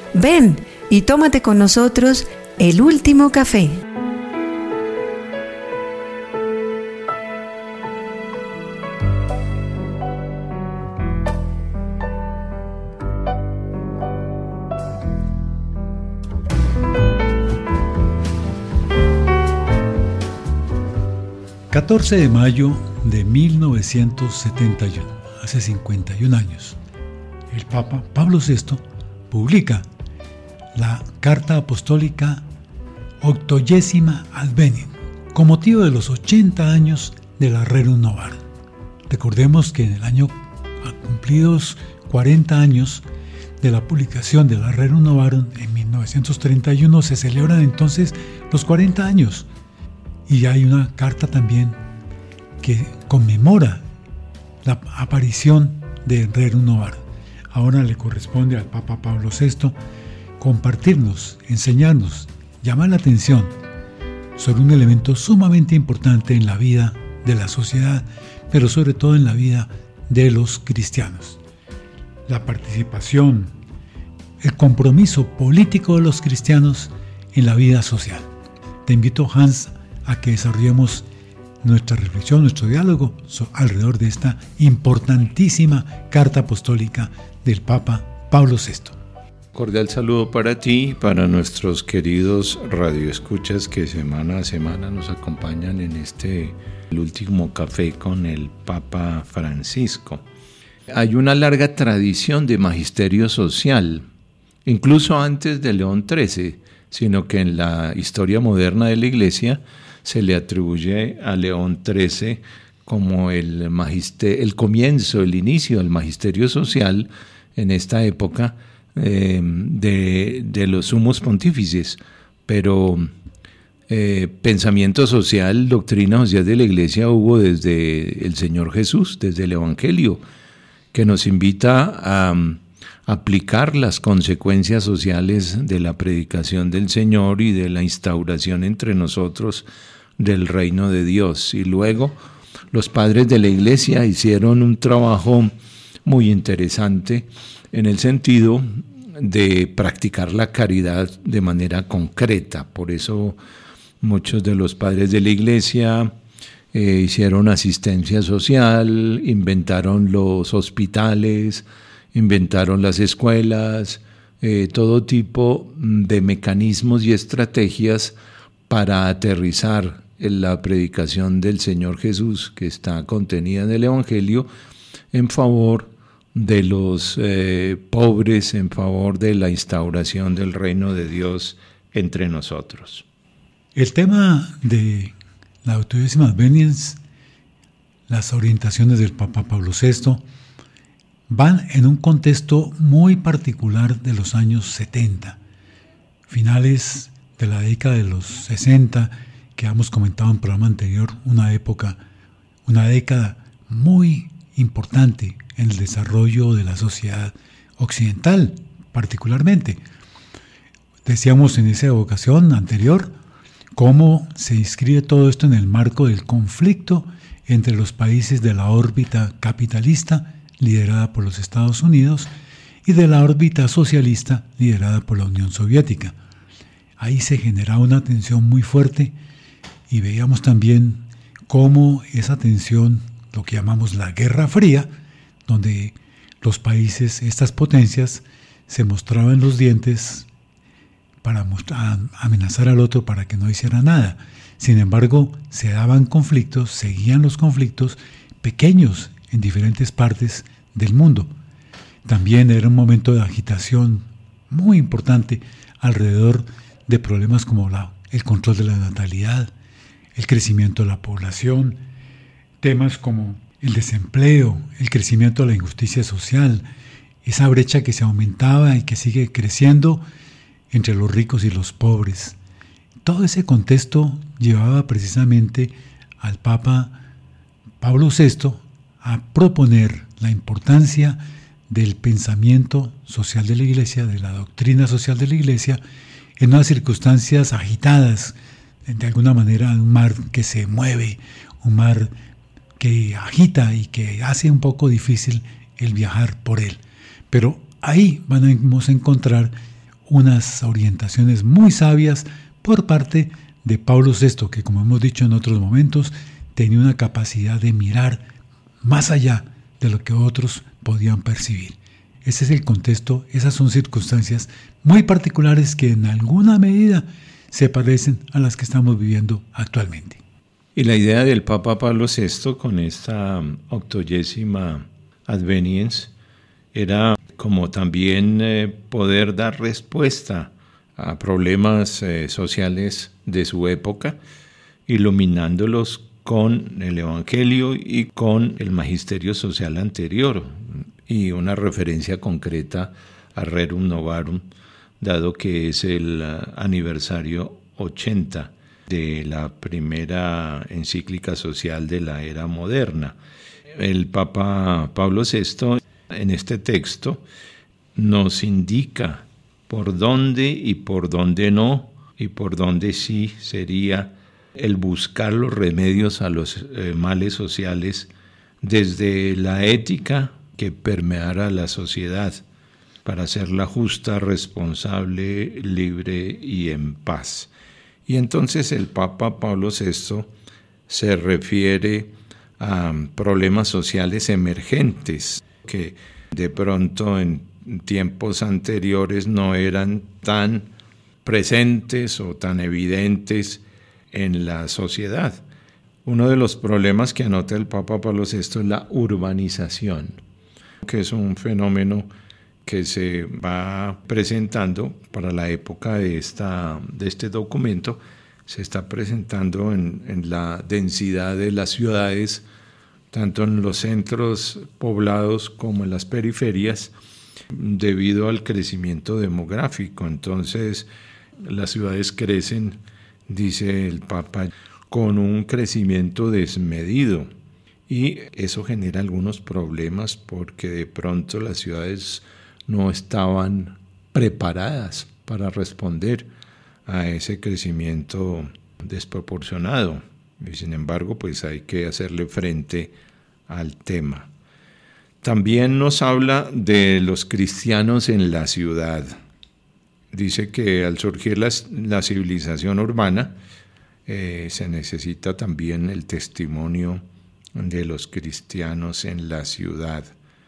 Ven y tómate con nosotros el último café. ...14 de mayo de 1971, hace 51 años, el Papa Pablo VI publica la Carta Apostólica 80 Advenit, con motivo de los 80 años de la Rerum Novarum. Recordemos que en el año cumplidos 40 años de la publicación de la Rerum Novarum, en 1931 se celebran entonces los 40 años. Y hay una carta también que conmemora la aparición de Rerum Novarum. Ahora le corresponde al Papa Pablo VI compartirnos, enseñarnos, llamar la atención sobre un elemento sumamente importante en la vida de la sociedad, pero sobre todo en la vida de los cristianos. La participación, el compromiso político de los cristianos en la vida social. Te invito, Hans, a que desarrollemos nuestra reflexión, nuestro diálogo alrededor de esta importantísima carta apostólica del Papa Pablo VI. Cordial saludo para ti y para nuestros queridos radioescuchas que semana a semana nos acompañan en el último café con el Papa Francisco. Hay una larga tradición de magisterio social, incluso antes de León XIII, sino que en la historia moderna de la Iglesia se le atribuye a León XIII como el comienzo, el inicio del magisterio social en esta época de los sumos pontífices. Pero pensamiento social, doctrina social de la Iglesia hubo desde el Señor Jesús, desde el Evangelio, que nos invita a aplicar las consecuencias sociales de la predicación del Señor y de la instauración entre nosotros del reino de Dios. Y luego los padres de la Iglesia hicieron un trabajo muy interesante en el sentido de practicar la caridad de manera concreta. Por eso muchos de los padres de la Iglesia hicieron asistencia social, inventaron los hospitales, inventaron las escuelas, todo tipo de mecanismos y estrategias para aterrizar en la predicación del Señor Jesús, que está contenida en el Evangelio, en favor de los pobres, en favor de la instauración del reino de Dios entre nosotros. El tema de la 80 Advenit, las orientaciones del Papa Pablo VI, van en un contexto muy particular de los años 70, finales de la década de los 60, que hemos comentado en el programa anterior, una década muy importante en el desarrollo de la sociedad occidental, particularmente. Decíamos en esa ocasión anterior cómo se inscribe todo esto en el marco del conflicto entre los países de la órbita capitalista, liderada por los Estados Unidos, y de la órbita socialista, liderada por la Unión Soviética. Ahí se generaba una tensión muy fuerte y veíamos también cómo esa tensión, lo que llamamos la Guerra Fría, donde los países, estas potencias, se mostraban los dientes para amenazar al otro para que no hiciera nada. Sin embargo, se daban conflictos, seguían los conflictos pequeños en diferentes partes del mundo. También era un momento de agitación muy importante alrededor de problemas como el control de la natalidad, el crecimiento de la población, temas como el desempleo, el crecimiento de la injusticia social, esa brecha que se aumentaba y que sigue creciendo entre los ricos y los pobres. Todo ese contexto llevaba precisamente al Papa Pablo VI a proponer la importancia del pensamiento social de la Iglesia, de la doctrina social de la Iglesia, en unas circunstancias agitadas, de alguna manera un mar que se mueve, un mar que agita y que hace un poco difícil el viajar por él. Pero ahí vamos a encontrar unas orientaciones muy sabias por parte de Pablo VI, que como hemos dicho en otros momentos, tenía una capacidad de mirar más allá de lo que otros podían percibir. Ese es el contexto, esas son circunstancias muy particulares que en alguna medida se parecen a las que estamos viviendo actualmente. Y la idea del Papa Pablo VI con esta 80ª Adveniens era como también poder dar respuesta a problemas sociales de su época, iluminándolos con el Evangelio y con el magisterio social anterior, y una referencia concreta a Rerum Novarum, dado que es el aniversario 80 de la primera encíclica social de la era moderna. El Papa Pablo VI en este texto nos indica por dónde y por dónde no, y por dónde sí sería el buscar los remedios a los males sociales desde la ética que permeara la sociedad para hacerla justa, responsable, libre y en paz. Y entonces el Papa Pablo VI se refiere a problemas sociales emergentes que de pronto en tiempos anteriores no eran tan presentes o tan evidentes en la sociedad. Uno de los problemas que anota el Papa Pablo VI es la urbanización, que es un fenómeno que se va presentando para la época de este documento, se está presentando en la densidad de las ciudades, tanto en los centros poblados como en las periferias, debido al crecimiento demográfico. Entonces, las ciudades crecen, dice el Papa, con un crecimiento desmedido, y eso genera algunos problemas porque de pronto las ciudades no estaban preparadas para responder a ese crecimiento desproporcionado, y sin embargo pues hay que hacerle frente al tema. También nos habla de los cristianos en la ciudad. Dice que al surgir la civilización urbana se necesita también el testimonio de los cristianos en la ciudad.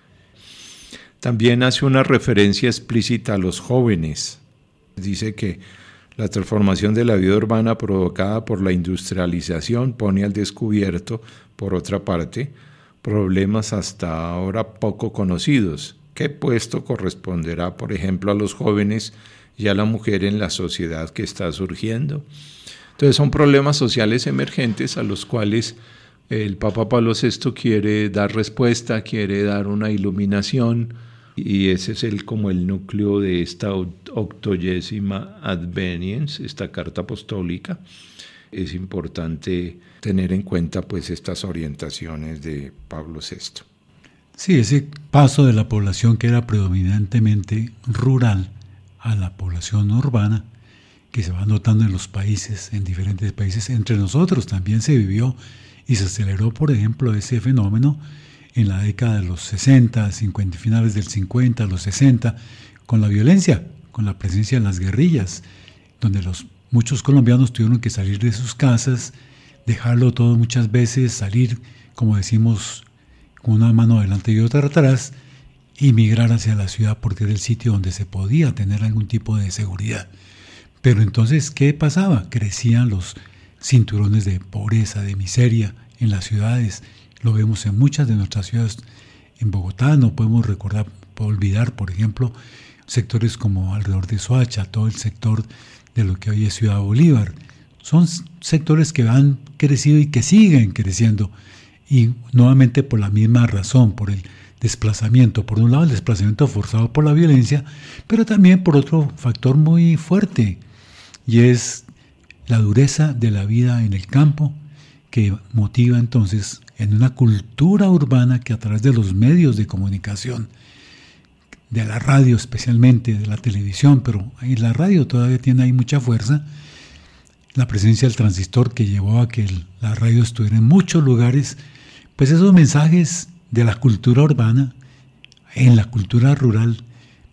También hace una referencia explícita a los jóvenes. Dice que la transformación de la vida urbana provocada por la industrialización pone al descubierto, por otra parte, problemas hasta ahora poco conocidos. ¿Qué puesto corresponderá, por ejemplo, a los jóvenes y a la mujer en la sociedad que está surgiendo? Entonces son problemas sociales emergentes a los cuales el Papa Pablo VI quiere dar respuesta, quiere dar una iluminación, y ese es como el núcleo de esta 80ª Adveniens, esta carta apostólica. Es importante tener en cuenta pues estas orientaciones de Pablo VI. Sí, ese paso de la población que era predominantemente rural a la población urbana, que se va notando en los países, en diferentes países, entre nosotros también se vivió y se aceleró, por ejemplo, ese fenómeno en la década de los 60, finales del 50, los 60, con la violencia, con la presencia de las guerrillas, donde muchos colombianos tuvieron que salir de sus casas, dejarlo todo muchas veces, salir, como decimos, con una mano adelante y otra atrás, y migrar hacia la ciudad porque era el sitio donde se podía tener algún tipo de seguridad. Pero entonces, ¿qué pasaba? Crecían los cinturones de pobreza, de miseria en las ciudades. Lo vemos en muchas de nuestras ciudades. En Bogotá no podemos olvidar, por ejemplo, sectores como alrededor de Soacha, todo el sector de lo que hoy es Ciudad Bolívar. Son sectores que han crecido y que siguen creciendo, y nuevamente por la misma razón, por el desplazamiento. Por un lado, el desplazamiento forzado por la violencia, pero también por otro factor muy fuerte, y es la dureza de la vida en el campo, que motiva entonces en una cultura urbana que a través de los medios de comunicación, de la radio especialmente, de la televisión, pero en la radio todavía tiene ahí mucha fuerza, la presencia del transistor que llevó a que la radio estuviera en muchos lugares, pues esos mensajes de la cultura urbana en la cultura rural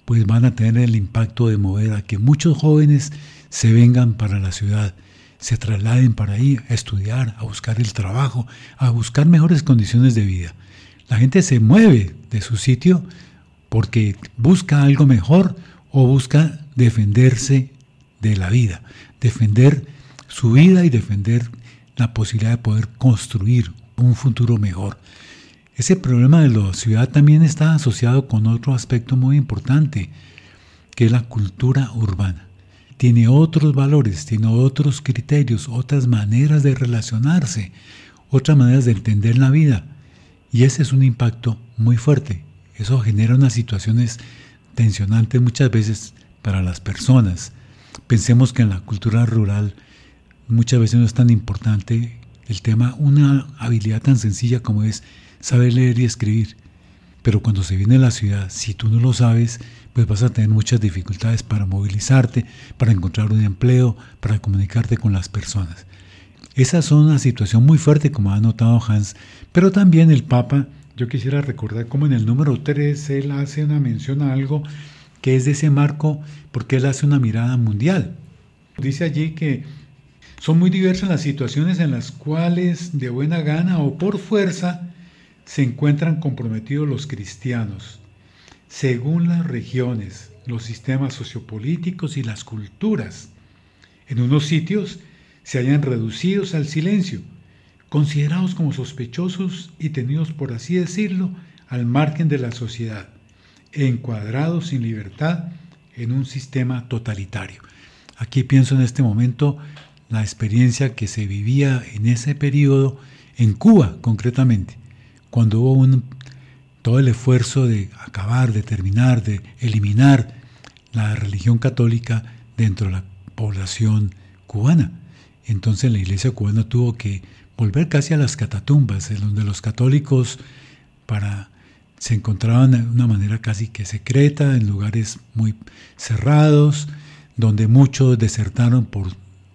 pues van a tener el impacto de mover a que muchos jóvenes se vengan para la ciudad, se trasladen para ahí a estudiar, a buscar el trabajo, a buscar mejores condiciones de vida. La gente se mueve de su sitio porque busca algo mejor o busca defenderse de la vida, defender su vida y defender la posibilidad de poder construir un futuro mejor. Ese problema de la ciudad también está asociado con otro aspecto muy importante, que es la cultura urbana. Tiene otros valores, tiene otros criterios, otras maneras de relacionarse, otras maneras de entender la vida. Y ese es un impacto muy fuerte. Eso genera unas situaciones tensionantes muchas veces para las personas. Pensemos que en la cultura rural muchas veces no es tan importante el tema, una habilidad tan sencilla como es saber leer y escribir. Pero cuando se viene a la ciudad, si tú no lo sabes, pues vas a tener muchas dificultades para movilizarte, para encontrar un empleo, para comunicarte con las personas. Esa es una situación muy fuerte, como ha notado Hans, pero también el Papa, yo quisiera recordar como en el número 3 él hace una mención a algo que es de ese marco, porque él hace una mirada mundial. Dice allí que son muy diversas las situaciones en las cuales de buena gana o por fuerza se encuentran comprometidos los cristianos, según las regiones, los sistemas sociopolíticos y las culturas. En unos sitios se hallan reducidos al silencio, considerados como sospechosos y tenidos, por así decirlo, al margen de la sociedad, encuadrados sin libertad en un sistema totalitario. Aquí pienso en este momento la experiencia que se vivía en ese periodo en Cuba concretamente, cuando hubo todo el esfuerzo de acabar, de terminar, de eliminar la religión católica dentro de la población cubana. Entonces la iglesia cubana tuvo que volver casi a las catatumbas, en donde los católicos se encontraban de una manera casi que secreta, en lugares muy cerrados, donde muchos desertaron por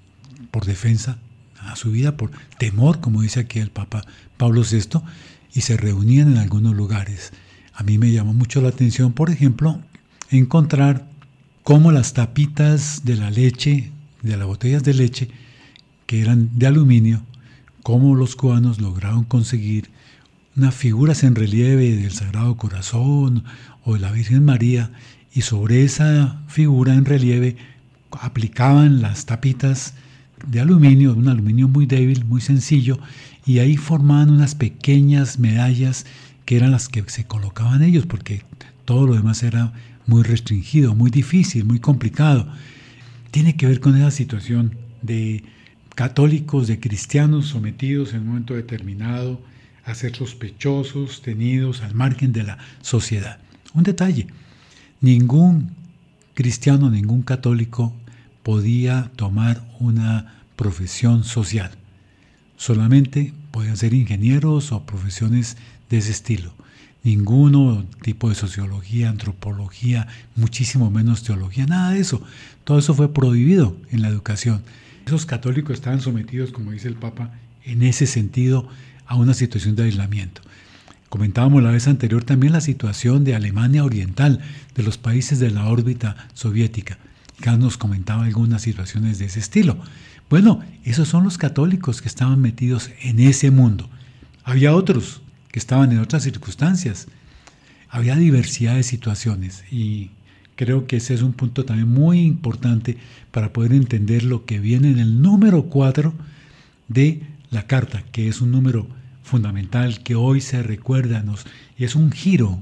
defensa a su vida, por temor, como dice aquí el Papa Pablo VI, y se reunían en algunos lugares. A mí me llamó mucho la atención, por ejemplo, encontrar cómo las tapitas de la leche, de las botellas de leche, que eran de aluminio, cómo los cubanos lograron conseguir unas figuras en relieve del Sagrado Corazón o de la Virgen María, y sobre esa figura en relieve aplicaban las tapitas de aluminio, un aluminio muy débil, muy sencillo, y ahí formaban unas pequeñas medallas que eran las que se colocaban ellos, porque todo lo demás era muy restringido, muy difícil, muy complicado. Tiene que ver con esa situación de católicos, de cristianos sometidos en un momento determinado a ser sospechosos, tenidos al margen de la sociedad. Un detalle, ningún cristiano, ningún católico podía tomar una profesión social. Solamente podían ser ingenieros o profesiones de ese estilo. Ninguno tipo de sociología, antropología, muchísimo menos teología, nada de eso. Todo eso fue prohibido en la educación. Esos católicos estaban sometidos, como dice el Papa, en ese sentido a una situación de aislamiento. Comentábamos la vez anterior también la situación de Alemania Oriental, de los países de la órbita soviética. Acá nos comentaba algunas situaciones de ese estilo. Bueno, esos son los católicos que estaban metidos en ese mundo. Había otros que estaban en otras circunstancias. Había diversidad de situaciones y creo que ese es un punto también muy importante para poder entender lo que viene en el número 4 de la carta, que es un número fundamental que hoy se recuerda, y es un giro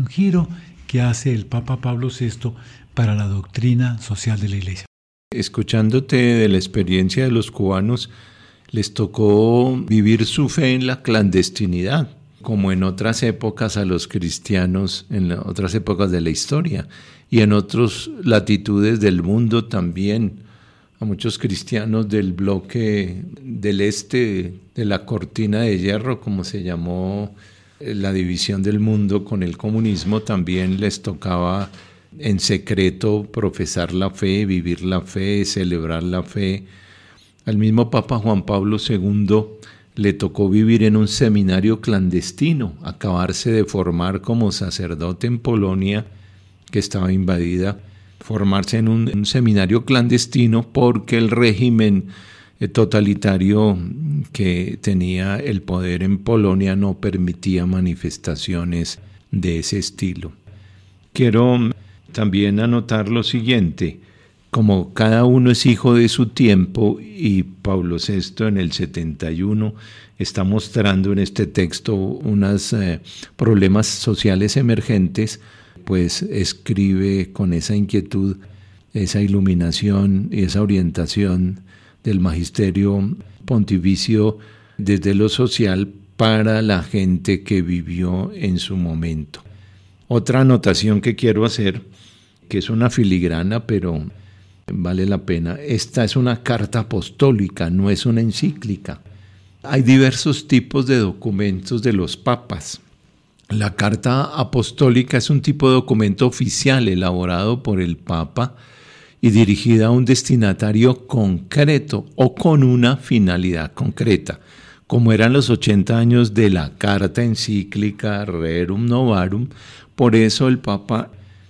que hace el Papa Pablo VI para la doctrina social de la Iglesia. Escuchándote de la experiencia de los cubanos, les tocó vivir su fe en la clandestinidad, como en otras épocas a los cristianos, en otras épocas de la historia, y en otras latitudes del mundo también. A muchos cristianos del bloque del este, de la cortina de hierro, como se llamó la división del mundo con el comunismo, también les tocaba en secreto profesar la fe, vivir la fe, celebrar la fe. Al mismo Papa Juan Pablo II le tocó vivir en un seminario clandestino, acabarse de formar como sacerdote en Polonia que estaba invadida, formarse en un seminario clandestino porque el régimen totalitario que tenía el poder en Polonia no permitía manifestaciones de ese estilo. Quiero también anotar lo siguiente: como cada uno es hijo de su tiempo, y Pablo VI en el 71 está mostrando en este texto unos problemas sociales emergentes, pues escribe con esa inquietud, esa iluminación y esa orientación del magisterio pontificio desde lo social para la gente que vivió en su momento. Otra anotación que quiero hacer, que es una filigrana, pero vale la pena. Esta es una carta apostólica, no es una encíclica. Hay diversos tipos de documentos de los papas. La carta apostólica es un tipo de documento oficial elaborado por el Papa y dirigida a un destinatario concreto o con una finalidad concreta, como eran los 80 años de la carta encíclica Rerum Novarum. Por eso el Papa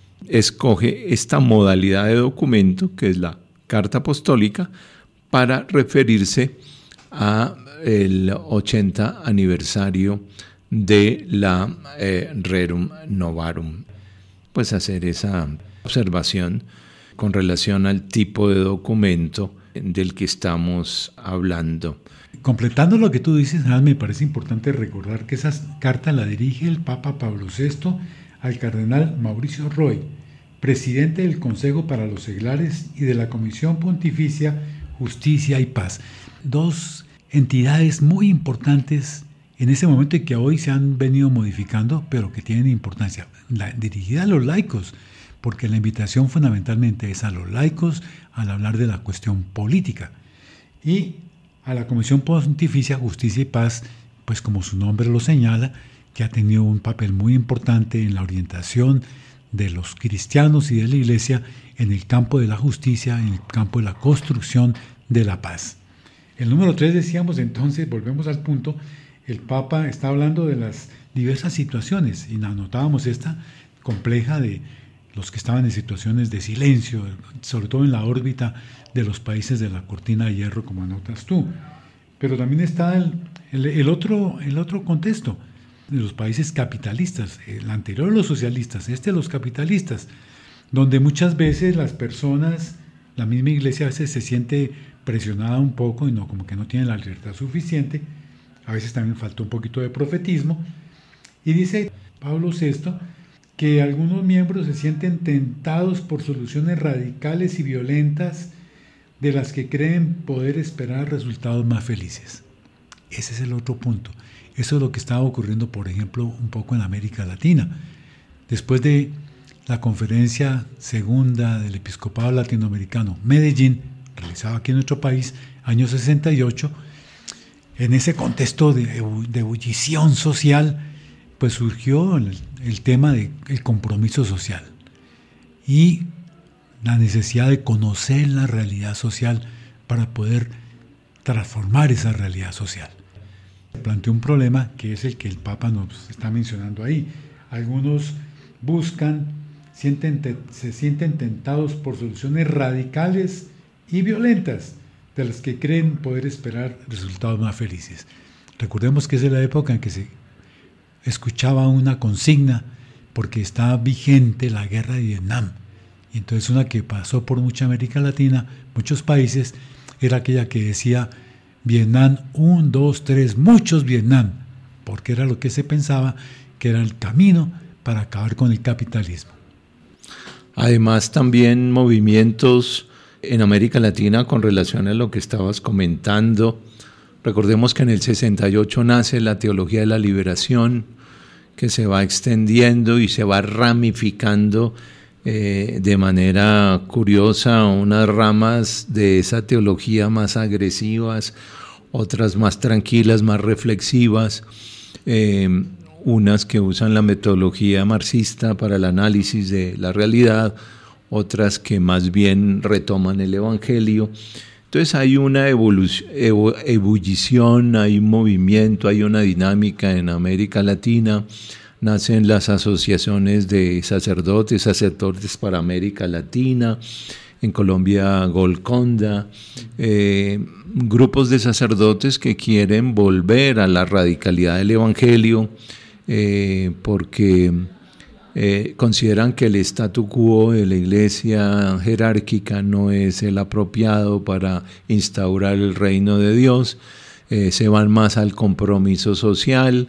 escoge esta modalidad de documento, que es la carta apostólica, para referirse a el 80 aniversario de la Rerum Novarum. Pues hacer esa observación con relación al tipo de documento del que estamos hablando. Completando lo que tú dices, me parece importante recordar que esa carta la dirige el Papa Pablo VI al cardenal Mauricio Roy, presidente del Consejo para los Seglares y de la Comisión Pontificia Justicia y Paz. Dos entidades muy importantes en ese momento y que hoy se han venido modificando, pero que tienen importancia. Dirigida a los laicos, porque la invitación fundamentalmente es a los laicos al hablar de la cuestión política. Y a la Comisión Pontificia Justicia y Paz, pues como su nombre lo señala, que ha tenido un papel muy importante en la orientación de los cristianos y de la Iglesia en el campo de la justicia, en el campo de la construcción de la paz. El número 3 decíamos entonces, volvemos al punto, el Papa está hablando de las diversas situaciones y anotábamos esta compleja de los que estaban en situaciones de silencio, sobre todo en la órbita de los países de la cortina de hierro, como anotas tú. Pero también está el otro contexto de los países capitalistas, el anterior los socialistas, los capitalistas, donde muchas veces las personas, la misma Iglesia a veces se siente presionada un poco y como que no tiene la libertad suficiente, a veces también falta un poquito de profetismo, y dice Pablo VI que algunos miembros se sienten tentados por soluciones radicales y violentas de las que creen poder esperar resultados más felices. Ese es el otro punto. Eso es lo que estaba ocurriendo, por ejemplo, un poco en América Latina. Después de la conferencia segunda del Episcopado Latinoamericano, Medellín, realizada aquí en nuestro país, año 68, en ese contexto de ebullición social, pues surgió el tema del compromiso social y la necesidad de conocer la realidad social para poder transformar esa realidad social. Se planteó un problema que es el que el Papa nos está mencionando ahí. Algunos se sienten tentados por soluciones radicales y violentas de las que creen poder esperar resultados más felices. Recordemos que es la época en que se escuchaba una consigna porque estaba vigente la guerra de Vietnam. Y entonces una que pasó por mucha América Latina, muchos países, era aquella que decía Vietnam 1, 2, 3, muchos Vietnam, porque era lo que se pensaba que era el camino para acabar con el capitalismo. Además, también movimientos en América Latina con relación a lo que estabas comentando. Recordemos que en el 68 nace la teología de la liberación, que se va extendiendo y se va ramificando de manera curiosa, unas ramas de esa teología más agresivas, otras más tranquilas, más reflexivas, unas que usan la metodología marxista para el análisis de la realidad, otras que más bien retoman el Evangelio. Entonces hay una ebullición, hay un movimiento, hay una dinámica en América Latina. nacen las asociaciones de sacerdotes para América Latina, en Colombia Golconda, grupos de sacerdotes que quieren volver a la radicalidad del Evangelio, porque consideran que el statu quo de la iglesia jerárquica no es el apropiado para instaurar el reino de Dios. Se van más al compromiso social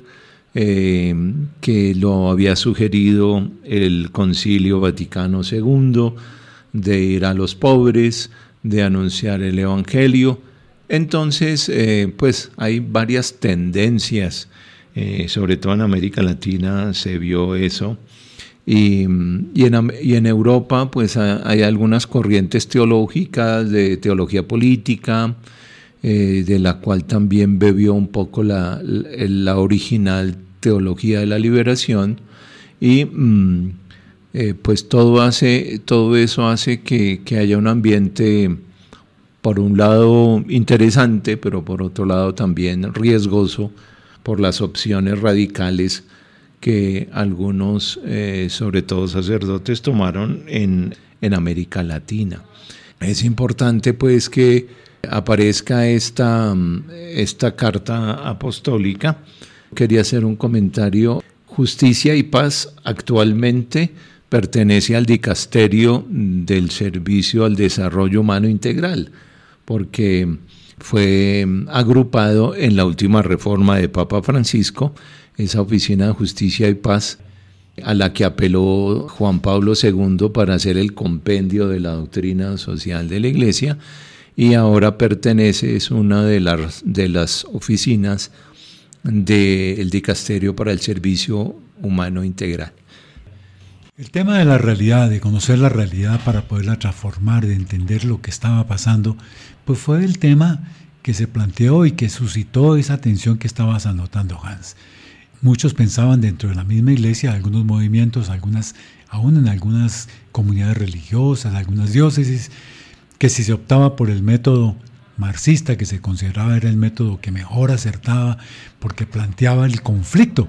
que lo había sugerido el Concilio Vaticano II, de ir a los pobres, de anunciar el Evangelio. Entonces, pues hay varias tendencias, sobre todo en América Latina se vio eso, y en Europa pues hay algunas corrientes teológicas de teología política, de la cual también bebió un poco la original teología de la liberación, y pues todo eso hace que haya un ambiente, por un lado interesante, pero por otro lado también riesgoso por las opciones radicales que algunos, sobre todo sacerdotes, tomaron en América Latina. Es importante pues que aparezca esta carta apostólica. Quería hacer un comentario. Justicia y Paz actualmente pertenece al dicasterio del Servicio al Desarrollo Humano Integral, porque fue agrupado en la última reforma de Papa Francisco, esa oficina de Justicia y Paz, a la que apeló Juan Pablo II para hacer el compendio de la doctrina social de la Iglesia, y ahora es una de las oficinas del dicasterio para el Servicio Humano Integral. El tema de la realidad, de conocer la realidad para poderla transformar, de entender lo que estaba pasando, pues fue el tema que se planteó y que suscitó esa tensión que estabas anotando, Hans. Muchos pensaban dentro de la misma iglesia, algunos movimientos, aún en algunas comunidades religiosas, algunas diócesis, que si se optaba por el método marxista, que se consideraba era el método que mejor acertaba porque planteaba el conflicto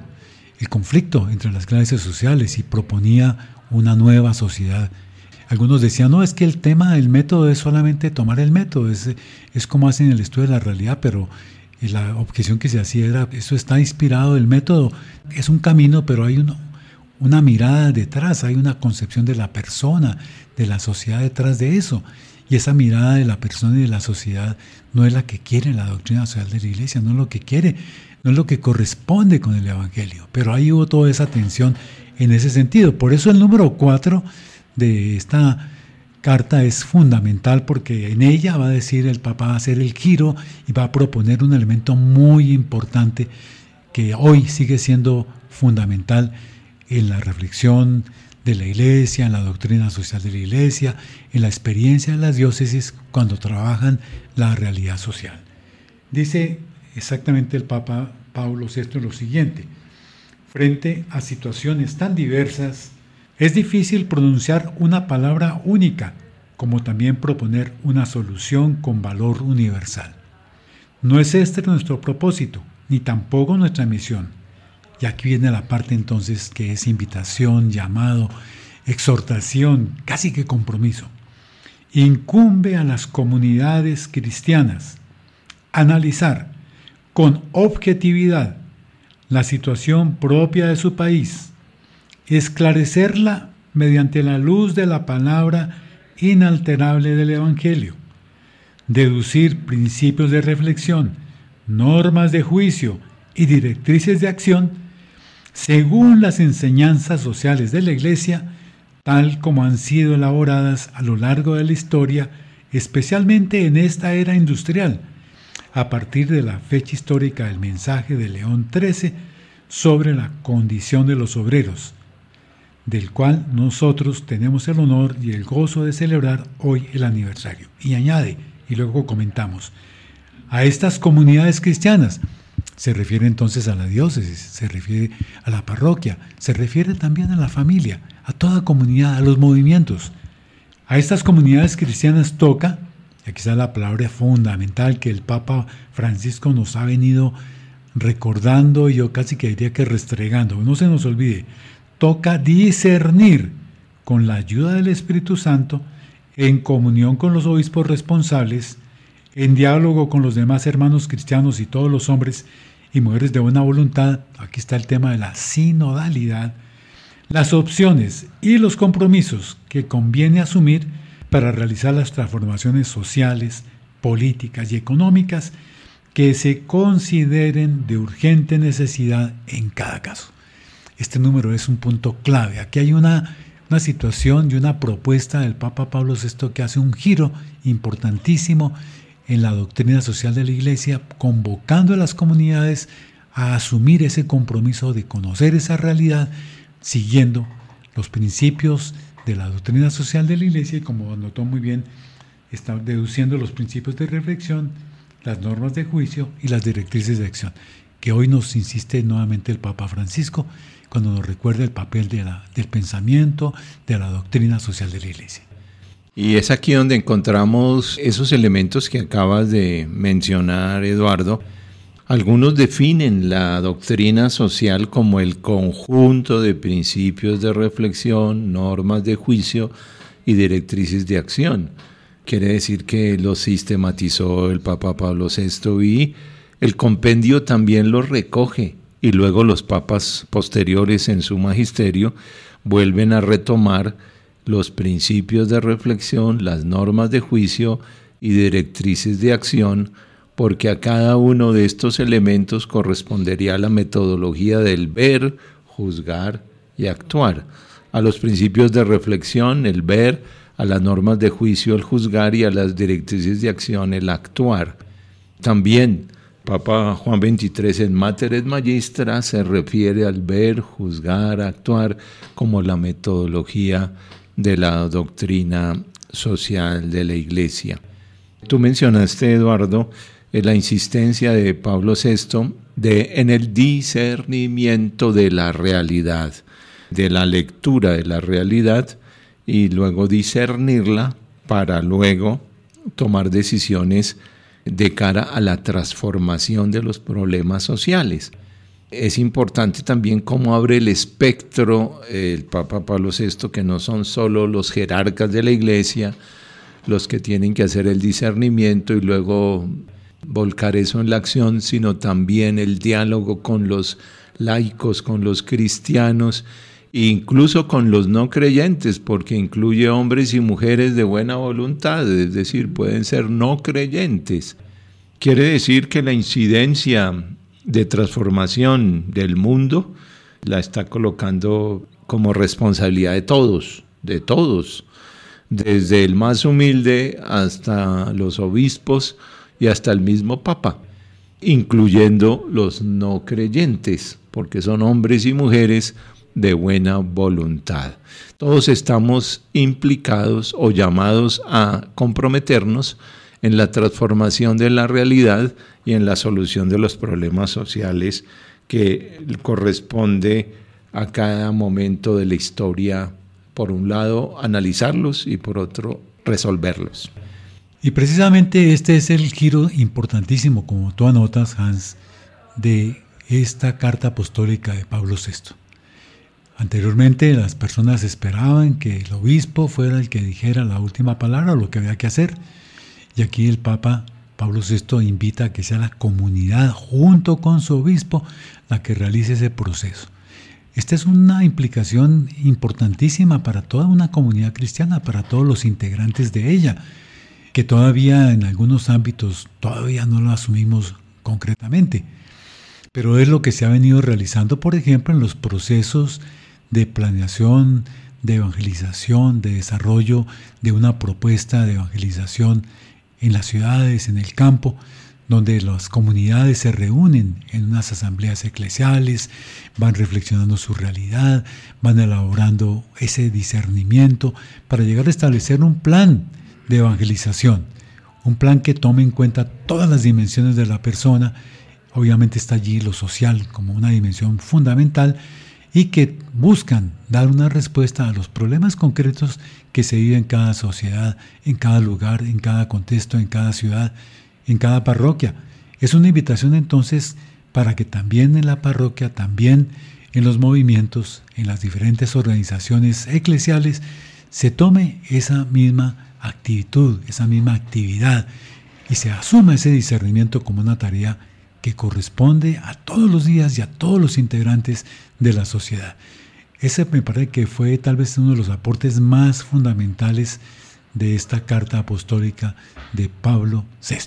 entre las clases sociales y proponía una nueva sociedad. Algunos decían, no, es que el tema del método es solamente tomar el método, es como hacen el estudio de la realidad, pero la objeción que se hacía era, eso está inspirado del método, es un camino, pero hay una mirada detrás, hay una concepción de la persona, de la sociedad detrás de eso. Y esa mirada de la persona y de la sociedad no es la que quiere la doctrina social de la Iglesia, no es lo que quiere, no es lo que corresponde con el Evangelio. Pero ahí hubo toda esa tensión en ese sentido. Por eso el número 4 de esta carta es fundamental, porque en ella va a decir el Papa, va a hacer el giro y va a proponer un elemento muy importante que hoy sigue siendo fundamental en la reflexión de la Iglesia, en la doctrina social de la Iglesia, en la experiencia de las diócesis cuando trabajan la realidad social. Dice exactamente el Papa Pablo VI lo siguiente: frente a situaciones tan diversas, es difícil pronunciar una palabra única, como también proponer una solución con valor universal. No es este nuestro propósito, ni tampoco nuestra misión. Y aquí viene la parte entonces que es invitación, llamado, exhortación, casi que compromiso. Incumbe a las comunidades cristianas analizar con objetividad la situación propia de su país, esclarecerla mediante la luz de la palabra inalterable del Evangelio, deducir principios de reflexión, normas de juicio y directrices de acción según las enseñanzas sociales de la Iglesia, tal como han sido elaboradas a lo largo de la historia, especialmente en esta era industrial, a partir de la fecha histórica del mensaje de León XIII sobre la condición de los obreros, del cual nosotros tenemos el honor y el gozo de celebrar hoy el aniversario. Y añade, y luego comentamos, a estas comunidades cristianas, se refiere entonces a la diócesis, se refiere a la parroquia, se refiere también a la familia, a toda comunidad, a los movimientos. A estas comunidades cristianas toca, y aquí está la palabra fundamental que el Papa Francisco nos ha venido recordando, yo casi que diría que restregando, no se nos olvide, toca discernir con la ayuda del Espíritu Santo, en comunión con los obispos responsables, en diálogo con los demás hermanos cristianos y todos los hombres y mujeres de buena voluntad. Aquí está el tema de la sinodalidad, las opciones y los compromisos que conviene asumir para realizar las transformaciones sociales, políticas y económicas que se consideren de urgente necesidad en cada caso. Este número es un punto clave. Aquí hay una situación y una propuesta del Papa Pablo VI que hace un giro importantísimo en la doctrina social de la Iglesia, convocando a las comunidades a asumir ese compromiso de conocer esa realidad, siguiendo los principios de la doctrina social de la Iglesia y, como anotó muy bien, está deduciendo los principios de reflexión, las normas de juicio y las directrices de acción, que hoy nos insiste nuevamente el Papa Francisco cuando nos recuerda el papel del pensamiento, de la doctrina social de la Iglesia. Y es aquí donde encontramos esos elementos que acabas de mencionar, Eduardo. Algunos definen la doctrina social como el conjunto de principios de reflexión, normas de juicio y directrices de acción. Quiere decir que lo sistematizó el Papa Pablo VI y el compendio también lo recoge, y luego los papas posteriores en su magisterio vuelven a retomar los principios de reflexión, las normas de juicio y directrices de acción, porque a cada uno de estos elementos correspondería la metodología del ver, juzgar y actuar. A los principios de reflexión, el ver; a las normas de juicio, el juzgar; y a las directrices de acción, el actuar. También Papa Juan XXIII en Mater et Magistra se refiere al ver, juzgar, actuar como la metodología de la doctrina social de la Iglesia. Tú mencionaste, Eduardo, la insistencia de Pablo VI en el discernimiento de la realidad, de la lectura de la realidad, y luego discernirla para luego tomar decisiones de cara a la transformación de los problemas sociales. Es importante también cómo abre el espectro el Papa Pablo VI, que no son solo los jerarcas de la Iglesia los que tienen que hacer el discernimiento y luego volcar eso en la acción, sino también el diálogo con los laicos, con los cristianos, incluso con los no creyentes, porque incluye hombres y mujeres de buena voluntad, es decir, pueden ser no creyentes. Quiere decir que la incidencia de transformación del mundo la está colocando como responsabilidad de todos, desde el más humilde hasta los obispos y hasta el mismo Papa, incluyendo los no creyentes, porque son hombres y mujeres de buena voluntad. Todos estamos implicados o llamados a comprometernos en la transformación de la realidad y en la solución de los problemas sociales que corresponde a cada momento de la historia, por un lado analizarlos y por otro resolverlos. Y precisamente este es el giro importantísimo, como tú anotas, Hans, de esta carta apostólica de Pablo VI. Anteriormente las personas esperaban que el obispo fuera el que dijera la última palabra o lo que había que hacer. Y aquí el Papa Pablo VI invita a que sea la comunidad junto con su obispo la que realice ese proceso. Esta es una implicación importantísima para toda una comunidad cristiana, para todos los integrantes de ella, que todavía en algunos ámbitos todavía no lo asumimos concretamente. Pero es lo que se ha venido realizando, por ejemplo, en los procesos de planeación, de evangelización, de desarrollo de una propuesta de evangelización en las ciudades, en el campo, donde las comunidades se reúnen en unas asambleas eclesiales, van reflexionando su realidad, van elaborando ese discernimiento para llegar a establecer un plan de evangelización, un plan que tome en cuenta todas las dimensiones de la persona. Obviamente está allí lo social como una dimensión fundamental y que buscan dar una respuesta a los problemas concretos que se viven en cada sociedad, en cada lugar, en cada contexto, en cada ciudad, en cada parroquia. Es una invitación entonces para que también en la parroquia, también en los movimientos, en las diferentes organizaciones eclesiales, se tome esa misma actitud, esa misma actividad y se asuma ese discernimiento como una tarea que corresponde a todos los días y a todos los integrantes de la sociedad. Ese me parece que fue tal vez uno de los aportes más fundamentales de esta carta apostólica de Pablo VI.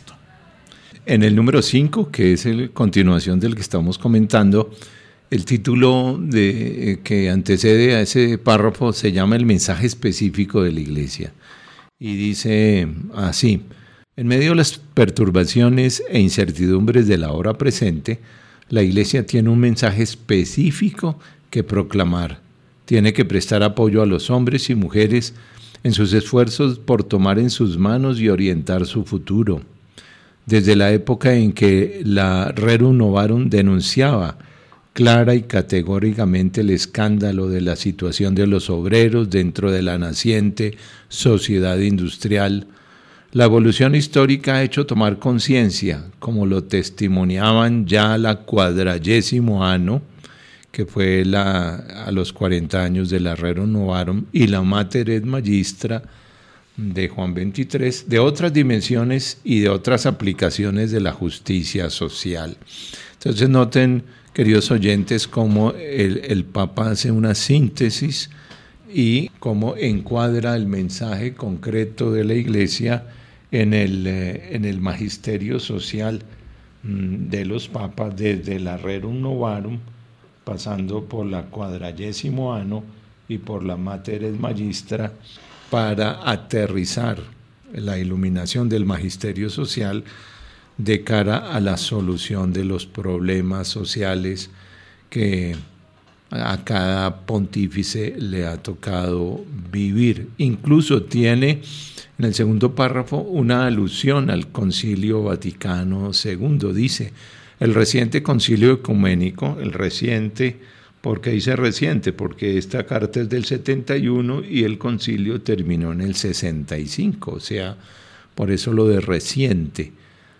En el número 5, que es la continuación del que estamos comentando, el título que antecede a ese párrafo se llama El mensaje específico de la Iglesia. Y dice así: en medio de las perturbaciones e incertidumbres de la hora presente, la Iglesia tiene un mensaje específico que proclamar. Tiene que prestar apoyo a los hombres y mujeres en sus esfuerzos por tomar en sus manos y orientar su futuro. Desde la época en que la Rerum Novarum denunciaba clara y categóricamente el escándalo de la situación de los obreros dentro de la naciente sociedad industrial, la evolución histórica ha hecho tomar conciencia, como lo testimoniaban ya la 40º año, que fue a los 40 años de la Rerum Novarum, y la Mater et Magistra de Juan XXIII, de otras dimensiones y de otras aplicaciones de la justicia social. Entonces noten, queridos oyentes, cómo el Papa hace una síntesis y cómo encuadra el mensaje concreto de la Iglesia en el magisterio social de los papas, desde la Rerum Novarum, pasando por la 40º año y por la Mater et Magistra, para aterrizar la iluminación del magisterio social de cara a la solución de los problemas sociales que a cada pontífice le ha tocado vivir. Incluso tiene en el segundo párrafo una alusión al Concilio Vaticano II. Dice: el reciente concilio ecuménico, el reciente, ¿por qué dice reciente? Porque esta carta es del 71 y el concilio terminó en el 65, o sea, por eso lo de reciente.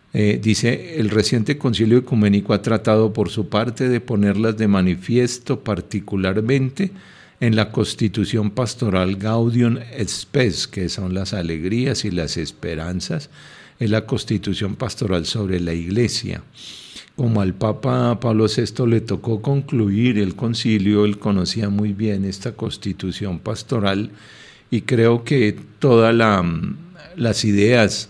Dice: el reciente concilio ecuménico ha tratado por su parte de ponerlas de manifiesto particularmente en la Constitución Pastoral Gaudium et Spes, que son las alegrías y las esperanzas, es la Constitución Pastoral sobre la Iglesia. Como al Papa Pablo VI le tocó concluir el concilio, él conocía muy bien esta Constitución Pastoral y creo que todas las ideas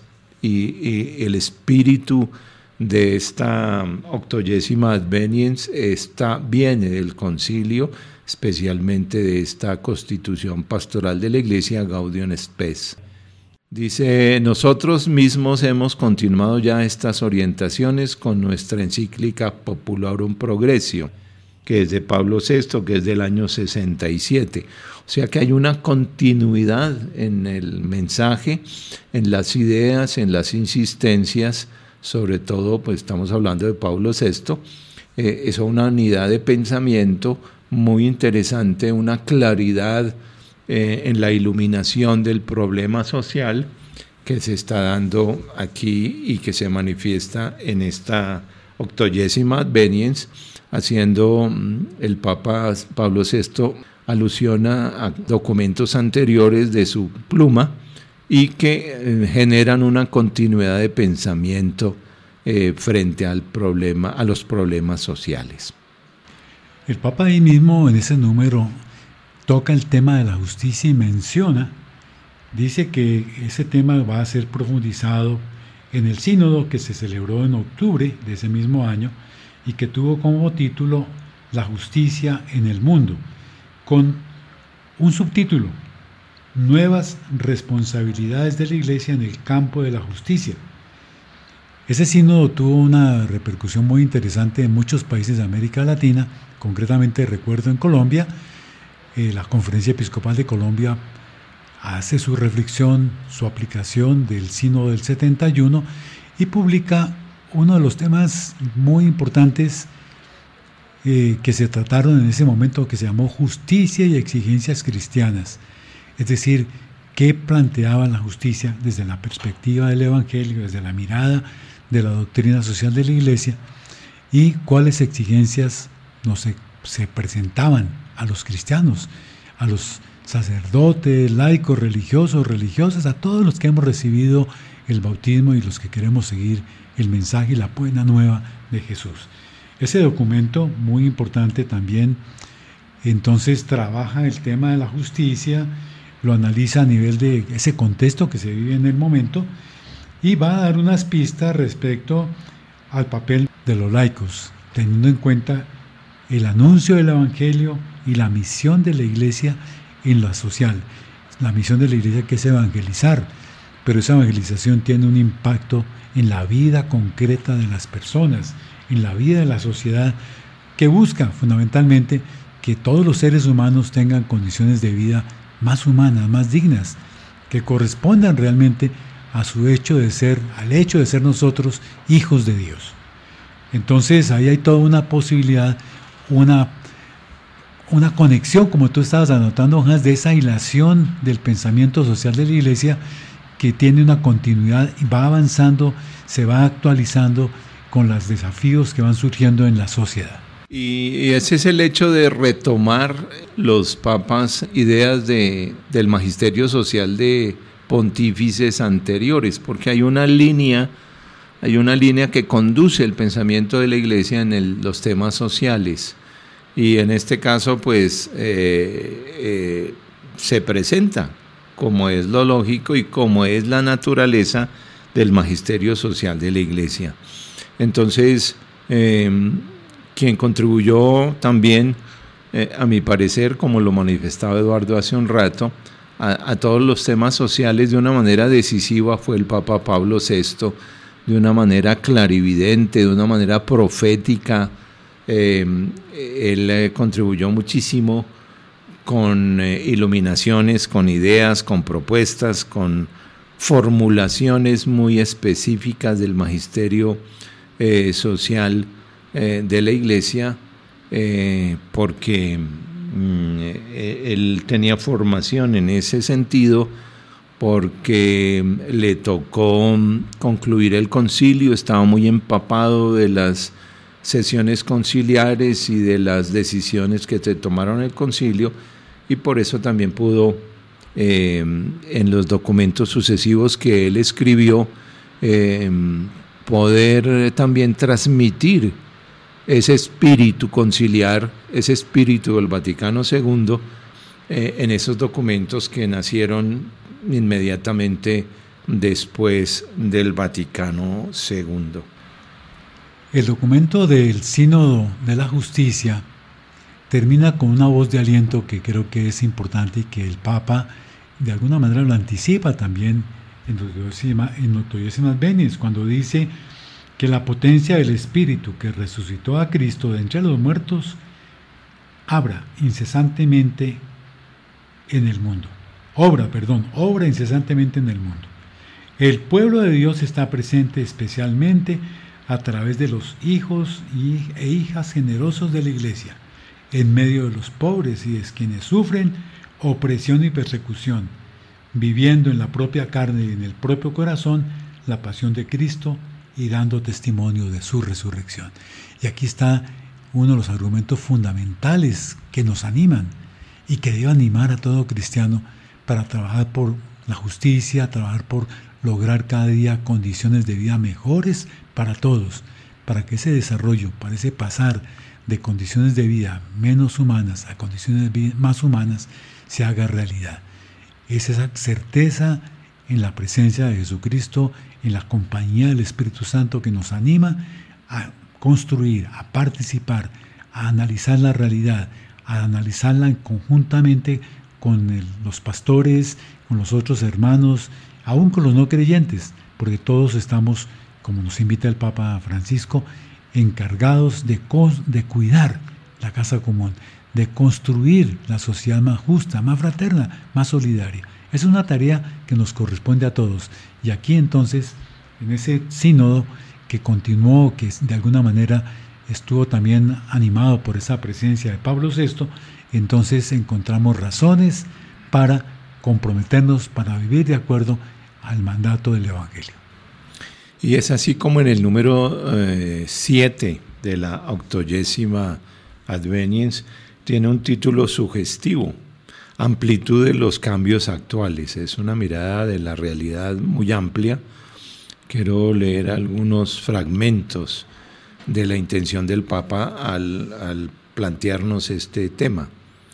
y el espíritu de esta 80ª Adveniens viene del concilio, especialmente de esta Constitución Pastoral de la Iglesia Gaudium et Spes. Dice: nosotros mismos hemos continuado ya estas orientaciones con nuestra encíclica Popularum Progressio, que es de Pablo VI, que es del año 67. O sea que hay una continuidad en el mensaje, en las ideas, en las insistencias, sobre todo, pues estamos hablando de Pablo VI, es una unidad de pensamiento muy interesante, una claridad en la iluminación del problema social que se está dando aquí y que se manifiesta en esta 80ª Adveniens, haciendo el Papa Pablo VI alusión a documentos anteriores de su pluma y que generan una continuidad de pensamiento frente a los problemas sociales. El Papa ahí mismo en ese número toca el tema de la justicia y dice que ese tema va a ser profundizado en el sínodo que se celebró en octubre de ese mismo año y que tuvo como título La justicia en el mundo, con un subtítulo: Nuevas responsabilidades de la Iglesia en el campo de la justicia. Ese sínodo tuvo una repercusión muy interesante en muchos países de América Latina, concretamente recuerdo en Colombia. La Conferencia Episcopal de Colombia hace su reflexión, su aplicación del Sínodo del 71 y publica uno de los temas muy importantes que se trataron en ese momento, que se llamó Justicia y exigencias cristianas. Es decir, qué planteaba la justicia desde la perspectiva del Evangelio, desde la mirada de la doctrina social de la Iglesia. y cuáles exigencias se presentaban a los cristianos, a los sacerdotes, laicos, religiosos, religiosas, a todos los que hemos recibido el bautismo y los que queremos seguir el mensaje y la buena nueva de Jesús. Ese documento, muy importante también, entonces trabaja el tema de la justicia, lo analiza a nivel de ese contexto que se vive en el momento y va a dar unas pistas respecto al papel de los laicos, teniendo en cuenta el anuncio del Evangelio y la misión de la Iglesia en lo social. La misión de la Iglesia que es evangelizar, pero esa evangelización tiene un impacto en la vida concreta de las personas, en la vida de la sociedad, que busca fundamentalmente que todos los seres humanos tengan condiciones de vida más humanas, más dignas, que correspondan realmente a su hecho de ser, al hecho de ser nosotros hijos de Dios. Entonces ahí hay toda una posibilidad, una conexión, como tú estabas anotando, Hans, de esa hilación del pensamiento social de la Iglesia que tiene una continuidad y va avanzando, se va actualizando con los desafíos que van surgiendo en la sociedad. Y ese es el hecho de retomar los papas ideas del magisterio social de pontífices anteriores, porque hay una línea que conduce el pensamiento de la Iglesia en los temas sociales. Y en este caso, pues, se presenta como es lo lógico y como es la naturaleza del magisterio social de la Iglesia. Entonces, quien contribuyó también, a mi parecer, como lo manifestaba Eduardo hace un rato, a todos los temas sociales de una manera decisiva fue el Papa Pablo VI, de una manera clarividente, de una manera profética. Él contribuyó muchísimo con iluminaciones, con ideas, con propuestas, con formulaciones muy específicas del magisterio social de la Iglesia, porque él tenía formación en ese sentido, porque le tocó concluir el concilio, estaba muy empapado de las sesiones conciliares y de las decisiones que se tomaron en el concilio, y por eso también pudo, en los documentos sucesivos que él escribió, poder también transmitir ese espíritu conciliar, ese espíritu del Vaticano II, en esos documentos que nacieron inmediatamente después del Vaticano II. El documento del Sínodo de la Justicia termina con una voz de aliento que creo que es importante y que el Papa de alguna manera lo anticipa también en Notodiocemas Venis, cuando dice que la potencia del Espíritu que resucitó a Cristo de entre los muertos obra incesantemente en el mundo. Obra incesantemente en el mundo. El pueblo de Dios está presente especialmente a través de los hijos e hijas generosos de la Iglesia, en medio de los pobres y de quienes sufren opresión y persecución, viviendo en la propia carne y en el propio corazón la pasión de Cristo y dando testimonio de su resurrección. Y aquí está uno de los argumentos fundamentales que nos animan y que debe animar a todo cristiano para trabajar por la justicia, trabajar por lograr cada día condiciones de vida mejores para todos, para que ese desarrollo, para ese pasar de condiciones de vida menos humanas a condiciones de vida más humanas, se haga realidad. Es esa certeza en la presencia de Jesucristo, en la compañía del Espíritu Santo que nos anima a construir, a participar, a analizar la realidad, a analizarla conjuntamente con los pastores, con los otros hermanos, aún con los no creyentes, porque todos estamos, como nos invita el Papa Francisco, encargados de cuidar la casa común, de construir la sociedad más justa, más fraterna, más solidaria. Es una tarea que nos corresponde a todos. Y aquí entonces, en ese sínodo que continuó, que de alguna manera estuvo también animado por esa presencia de Pablo VI, entonces encontramos razones para comprometernos, para vivir de acuerdo al mandato del Evangelio. Y es así como en el número 7 de la 80ª Adveniens, tiene un título sugestivo: Amplitud de los cambios actuales. Es una mirada de la realidad muy amplia. Quiero leer algunos fragmentos de la intención del Papa al plantearnos este tema.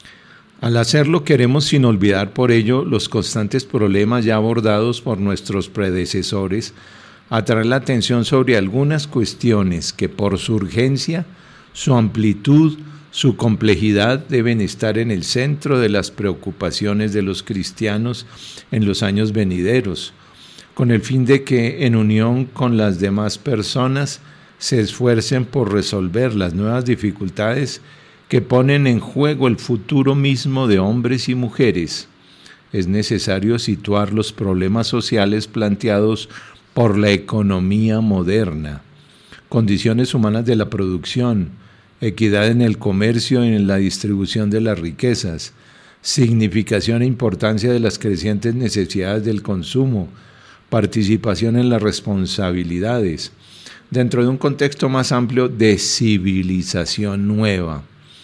Al hacerlo queremos, sin olvidar por ello los constantes problemas ya abordados por nuestros predecesores, atraer la atención sobre algunas cuestiones que por su urgencia, su amplitud, su complejidad deben estar en el centro de las preocupaciones de los cristianos en los años venideros, con el fin de que, en unión con las demás personas, se esfuercen por resolver las nuevas dificultades que ponen en juego el futuro mismo de hombres y mujeres. Es necesario situar los problemas sociales planteados por la economía moderna, condiciones humanas de la producción, equidad en el comercio y en la distribución de las riquezas, significación e importancia de las crecientes necesidades del consumo, participación en las responsabilidades, dentro de un contexto más amplio de civilización nueva.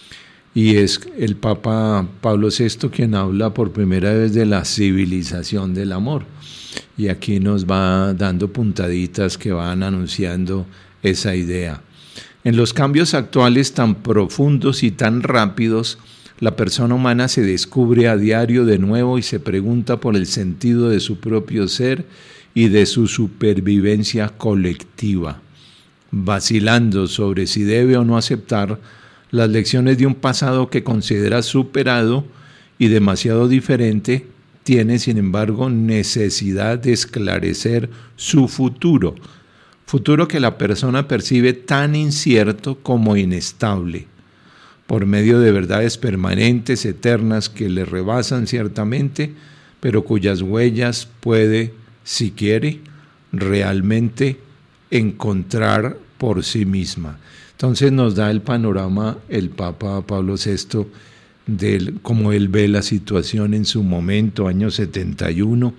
Y es el Papa Pablo VI quien habla por primera vez de la civilización del amor. Y aquí nos va dando puntaditas que van anunciando esa idea. En los cambios actuales tan profundos y tan rápidos, la persona humana se descubre a diario de nuevo y se pregunta por el sentido de su propio ser y de su supervivencia colectiva, vacilando sobre si debe o no aceptar las lecciones de un pasado que considera superado y demasiado diferente. Tiene, sin embargo, necesidad de esclarecer su futuro que la persona percibe tan incierto como inestable, por medio de verdades permanentes, eternas, que le rebasan ciertamente, pero cuyas huellas puede, si quiere, realmente encontrar por sí misma. Entonces nos da el panorama el Papa Pablo VI de cómo él ve la situación en su momento, año 71,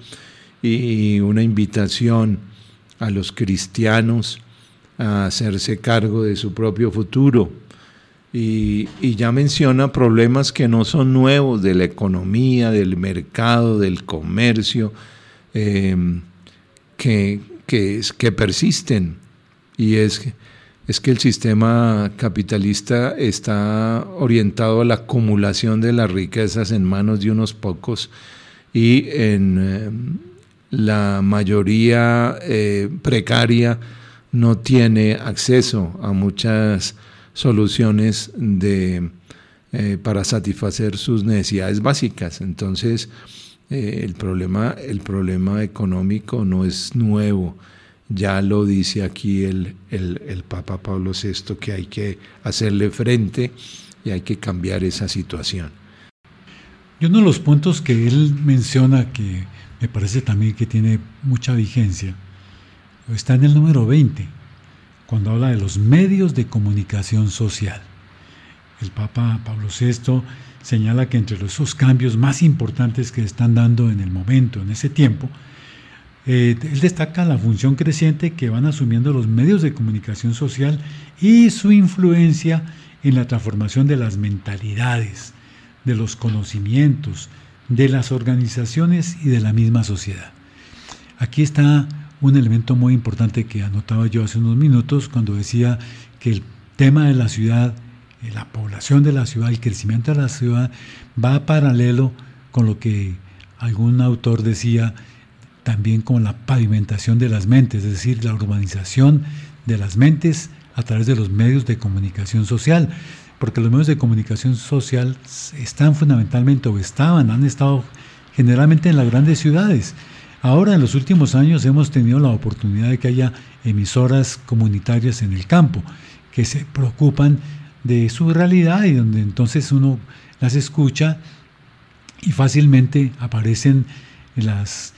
y una invitación a los cristianos a hacerse cargo de su propio futuro. Y ya menciona problemas que no son nuevos, de la economía, del mercado, del comercio, que persisten. Y es que el sistema capitalista está orientado a la acumulación de las riquezas en manos de unos pocos, y en la mayoría precaria no tiene acceso a muchas soluciones para satisfacer sus necesidades básicas. Entonces, el problema económico no es nuevo. Ya lo dice aquí el Papa Pablo VI, que hay que hacerle frente y hay que cambiar esa situación. Y uno de los puntos que él menciona, que me parece también que tiene mucha vigencia, está en el número 20, cuando habla de los medios de comunicación social. El Papa Pablo VI señala que entre esos cambios más importantes que están dando en el momento, en ese tiempo, él destaca la función creciente que van asumiendo los medios de comunicación social y su influencia en la transformación de las mentalidades, de los conocimientos, de las organizaciones y de la misma sociedad. Aquí está un elemento muy importante que anotaba yo hace unos minutos cuando decía que el tema de la ciudad, la población de la ciudad, el crecimiento de la ciudad va paralelo con lo que algún autor decía también con la pavimentación de las mentes, es decir, la urbanización de las mentes a través de los medios de comunicación social, porque los medios de comunicación social están fundamentalmente, han estado generalmente en las grandes ciudades. Ahora, en los últimos años, hemos tenido la oportunidad de que haya emisoras comunitarias en el campo, que se preocupan de su realidad y donde entonces uno las escucha y fácilmente aparecen las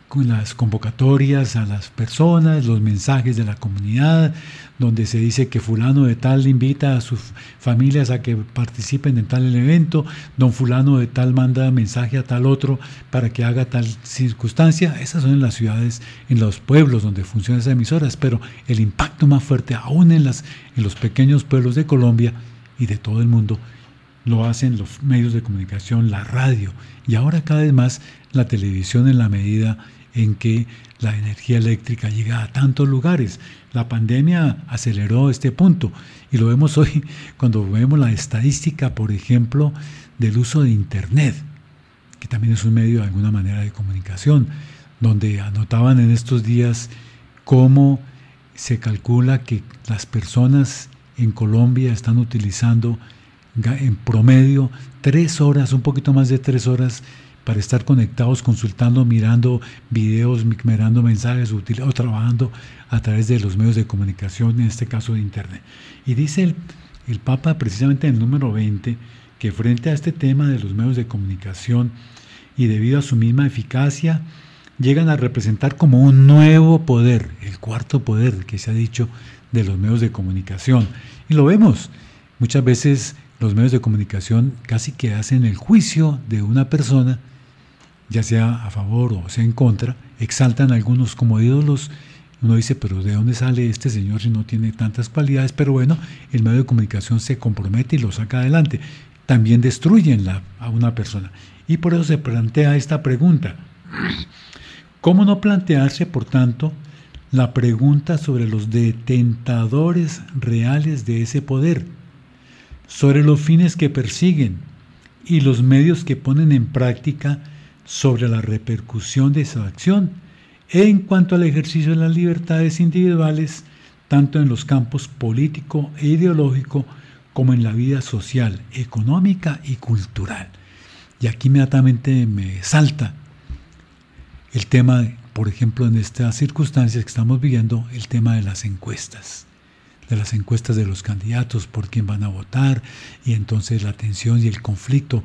con las convocatorias a las personas, los mensajes de la comunidad, donde se dice que fulano de tal invita a sus familias a que participen en tal evento, don fulano de tal manda mensaje a tal otro para que haga tal circunstancia. Esas son en las ciudades, en los pueblos donde funcionan esas emisoras, pero el impacto más fuerte aún en los pequeños pueblos de Colombia y de todo el mundo lo hacen los medios de comunicación, la radio y ahora cada vez más la televisión, en la medida en que la energía eléctrica llega a tantos lugares. La pandemia aceleró este punto y lo vemos hoy cuando vemos la estadística, por ejemplo, del uso de Internet, que también es un medio de alguna manera de comunicación, donde anotaban en estos días cómo se calcula que las personas en Colombia están utilizando en promedio 3 horas, un poquito más de 3 horas para estar conectados, consultando, mirando videos, mirando mensajes o trabajando a través de los medios de comunicación, en este caso de Internet. Y dice el Papa precisamente en el número 20 que frente a este tema de los medios de comunicación y debido a su misma eficacia, llegan a representar como un nuevo poder, el cuarto poder que se ha dicho de los medios de comunicación. Y lo vemos, muchas veces los medios de comunicación casi que hacen el juicio de una persona, ya sea a favor o sea en contra, exaltan a algunos como ídolos. Uno dice, pero ¿de dónde sale este señor si no tiene tantas cualidades? Pero bueno, el medio de comunicación se compromete y lo saca adelante. También destruyen a una persona. Y por eso se plantea esta pregunta. ¿Cómo no plantearse, por tanto, la pregunta sobre los detentadores reales de ese poder, sobre los fines que persiguen y los medios que ponen en práctica sobre la repercusión de su acción en cuanto al ejercicio de las libertades individuales, tanto en los campos político e ideológico como en la vida social, económica y cultural? Y aquí inmediatamente me salta el tema, por ejemplo, en estas circunstancias que estamos viviendo, el tema de las encuestas de los candidatos, por quién van a votar, y entonces la tensión y el conflicto,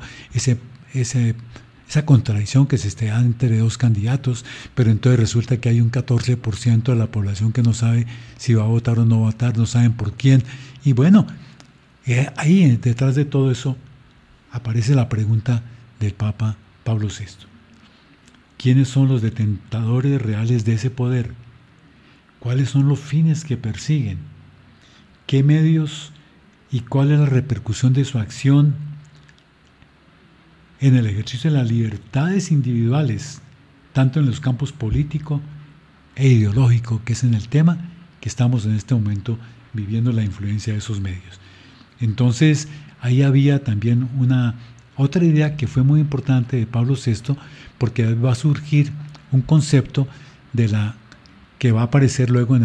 esa contradicción que se está entre dos candidatos, pero entonces resulta que hay un 14% de la población que no sabe si va a votar o no va a votar, no saben por quién. Y bueno, ahí detrás de todo eso aparece la pregunta del Papa Pablo VI. ¿Quiénes son los detentadores reales de ese poder? ¿Cuáles son los fines que persiguen? ¿Qué medios y cuál es la repercusión de su acción en el ejercicio de las libertades individuales, tanto en los campos político e ideológico, que es en el tema que estamos en este momento viviendo la influencia de esos medios? Entonces, ahí había también otra idea que fue muy importante de Pablo VI, porque va a surgir un concepto que va a aparecer luego en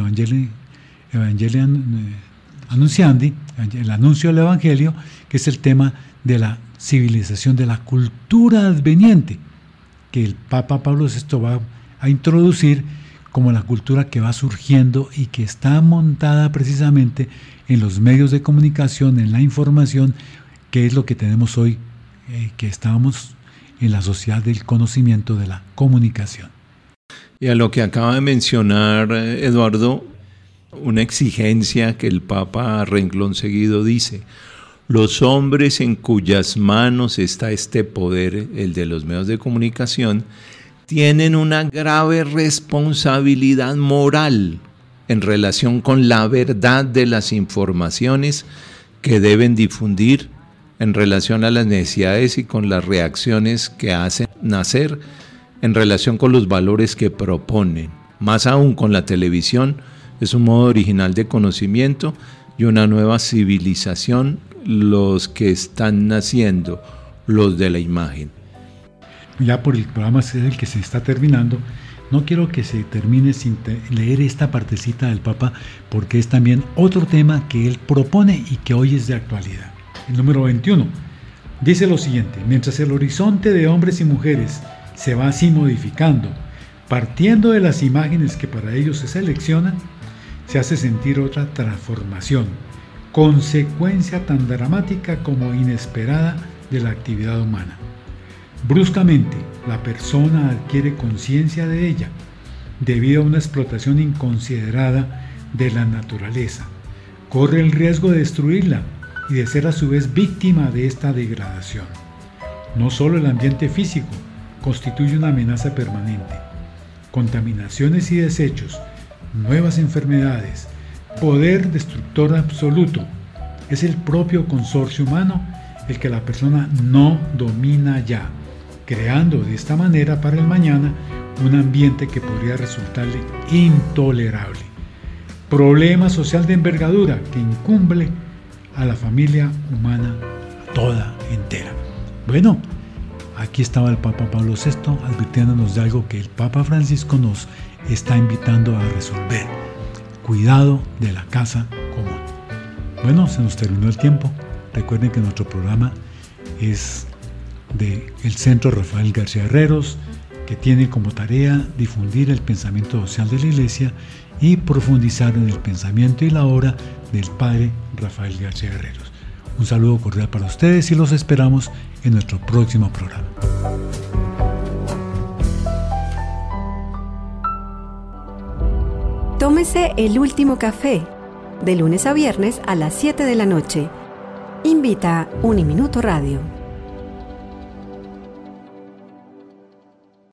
Evangelium Annunciandi, el anuncio del Evangelio, que es el tema de la civilización, de la cultura adveniente, que el Papa Pablo VI va a introducir como la cultura que va surgiendo y que está montada precisamente en los medios de comunicación, en la información, que es lo que tenemos hoy, que estamos en la sociedad del conocimiento, de la comunicación. Y a lo que acaba de mencionar Eduardo, una exigencia que el Papa a renglón seguido dice: los hombres en cuyas manos está este poder, el de los medios de comunicación, tienen una grave responsabilidad moral en relación con la verdad de las informaciones que deben difundir, en relación a las necesidades y con las reacciones que hacen nacer, en relación con los valores que proponen. Más aún con la televisión, es un modo original de conocimiento y una nueva civilización los que están naciendo, los de la imagen. Ya por el programa es el que se está terminando, no quiero que se termine sin leer esta partecita del Papa, porque es también otro tema que él propone y que hoy es de actualidad. El número 21 dice lo siguiente: mientras el horizonte de hombres y mujeres se va así modificando, partiendo de las imágenes que para ellos se seleccionan, se hace sentir otra transformación, consecuencia tan dramática como inesperada de la actividad humana. Bruscamente, la persona adquiere conciencia de ella, debido a una explotación inconsiderada de la naturaleza. Corre el riesgo de destruirla y de ser a su vez víctima de esta degradación. No solo el ambiente físico constituye una amenaza permanente. Contaminaciones y desechos, nuevas enfermedades, poder destructor absoluto. Es el propio consorcio humano el que la persona no domina ya, creando de esta manera para el mañana un ambiente que podría resultarle intolerable. Problema social de envergadura que incumbe a la familia humana toda entera. Bueno, aquí estaba el Papa Pablo VI advirtiéndonos de algo que el Papa Francisco nos está invitando a resolver. Cuidado de la casa común. Bueno, se nos terminó el tiempo. Recuerden que nuestro programa es del Centro Rafael García Herreros, que tiene como tarea difundir el pensamiento social de la Iglesia y profundizar en el pensamiento y la obra del Padre Rafael García Herreros. Un saludo cordial para ustedes y los esperamos en nuestro próximo programa. Tómese el último café, de lunes a viernes a las 7 de la noche. Invita Uniminuto Radio.